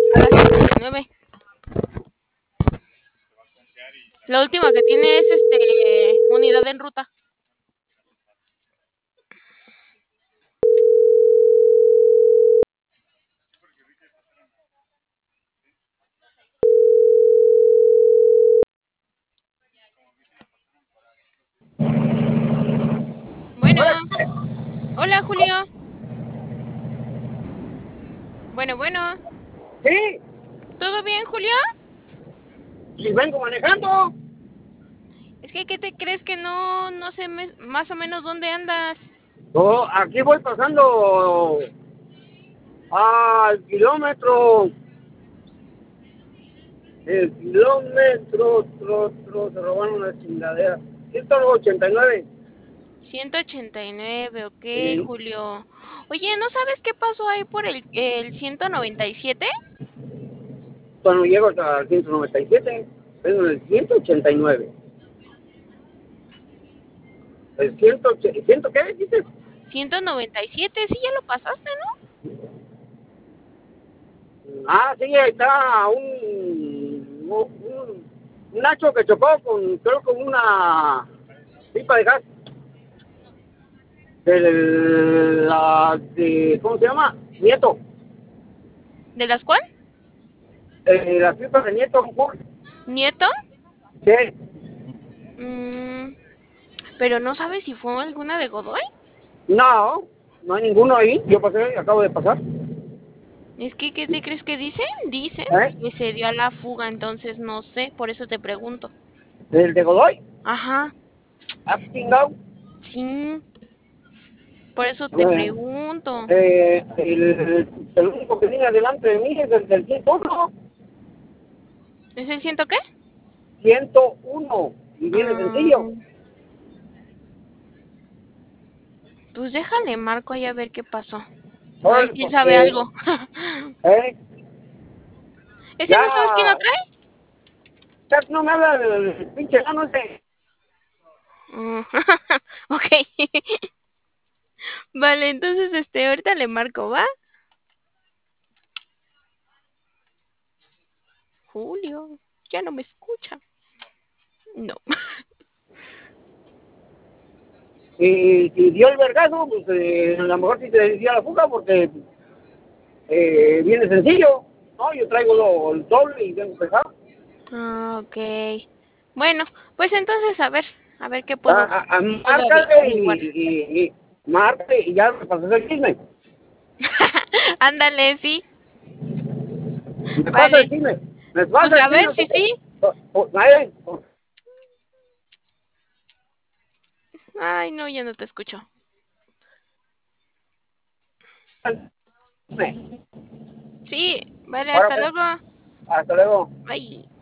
a las 119. La última que tiene es unidad en ruta. Bueno, Hola, hola Julio. Bueno, sí, ¿todo bien, Julio? y vengo manejando. Es que, ¿qué te crees que no sé más o menos dónde andas? Oh, aquí voy pasando al kilómetro, el kilómetro, se robaron una chingadera. 189. 189, ok, Sí. Julio. Oye, ¿no sabes qué pasó ahí por el 197? Cuando llego hasta el 197, vengo en el 189. El 100, ¿ciento qué dices? 197, sí, ya lo pasaste, ¿no? Ah, sí, ahí está un Nacho que chocó con, creo, con una pipa de gas. ¿Cómo se llama? Nieto. ¿De las cuál? Las pipas de Nieto. ¿Nieto? Sí. Mm, pero no sabes si fue alguna de Godoy. No, no hay ninguno ahí. Yo pasé, acabo de pasar. Es que, ¿qué te crees que dicen? Dicen ¿Eh? que se dio a la fuga, entonces no sé, por eso te pregunto. ¿El de Godoy? Ajá, ¿Ah, chingado? sí, por eso te Eh, pregunto. el único que viene adelante de mí es el del 101. ¿Es el ciento qué? 101. Y viene sencillo. Mm, pues déjale, marco ahí a ver qué pasó. A ver Órale, si él sabe porque, algo. eh, ¿Ese no sabes quién lo ya, trae? ya no me habla el pinche gano ese. Mm, ok. Vale, entonces ahorita le marco, ¿va? Julio, ya no me escucha. No. Y si dio el vergazo, pues a lo mejor sí se decía la fuga porque viene sencillo. No, yo traigo el doble y vengo pesado. Ah, ok. Bueno, pues entonces a ver qué puedo Márcale averiguar. márcale y ya me pasas el chisme. Ándale, sí. Me pasa el Vale. chisme. Me Pues pasa el a ver chisme si porque, sí. nadie, Ay, no, ya no te escucho. Sí, vale, ahora hasta pues, luego. hasta luego. Bye.